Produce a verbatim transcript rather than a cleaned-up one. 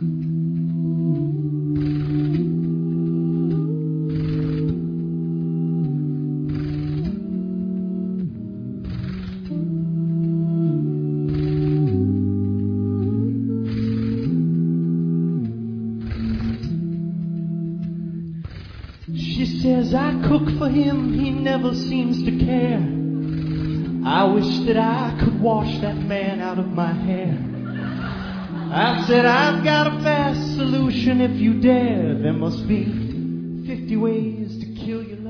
She says I cook for him, he never seems to care. I wish that I could wash that man out of my hair. I said I've got a fast solution if you dare. There must be fifty ways to kill your